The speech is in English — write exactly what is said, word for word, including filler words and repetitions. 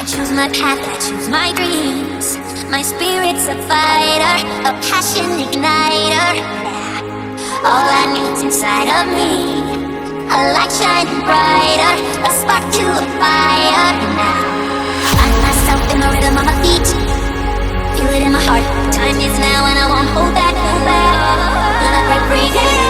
choose my path, I choose my dreams. My spirit's a fighter, a passion igniter. All I need's inside of me, a light shining brighter, a spark to a fire. Now find myself in the rhythm of my feet, feel it in my heart. Time is now and I won't hold back, no back. Let it break free.